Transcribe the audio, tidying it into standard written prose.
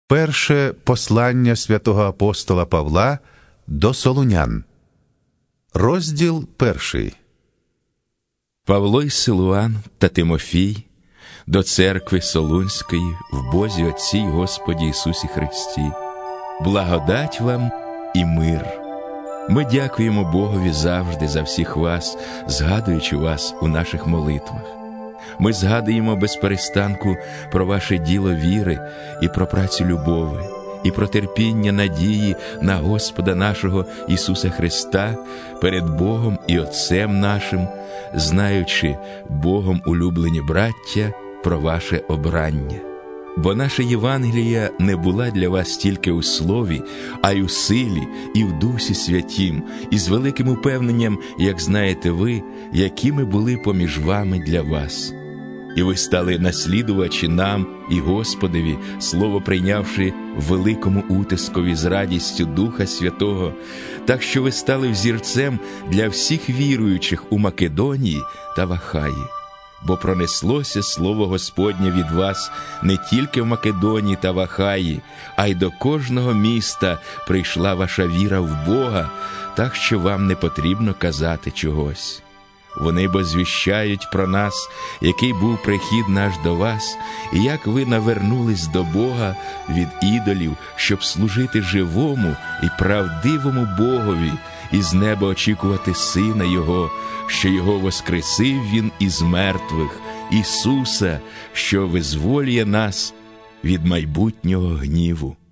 Перше послання святого апостола Павла до Солунян. Розділ 1. Павло й Силуан та Тимофій до церкви Солунської в Бозі Отці й Господі Ісусі Христі. Благодать вам і мир. Ми дякуємо Богові завжди за всіх вас, згадуючи вас у наших молитвах. Ми згадуємо без перестанку про ваше діло віри і про працю любові, і про терпіння надії на Господа нашого Ісуса Христа перед Богом і Отцем нашим, знаючи Богом улюблені браття про ваше обрання. Бо наша Євангелія не була для вас тільки у слові, а й у силі, і в Дусі Святім, і з великим упевненням, як знаєте ви, якими були поміж вами для вас. І ви стали наслідувачі нам і Господові, слово прийнявши в великому утискові з радістю Духа Святого, так що ви стали взірцем для всіх віруючих у Македонії та в Ахаї. Бо пронеслося слово Господнє від вас не тільки в Македонії та в Ахаї, а й до кожного міста прийшла ваша віра в Бога, так що вам не потрібно казати чогось. Вони бо звіщають про нас, який був прихід наш до вас, і як ви навернулись до Бога від ідолів, щоб служити живому і правдивому Богові, і з неба очікувати Сина Його, що Його воскресив Він із мертвих, Ісуса, що визволює нас від майбутнього гніву.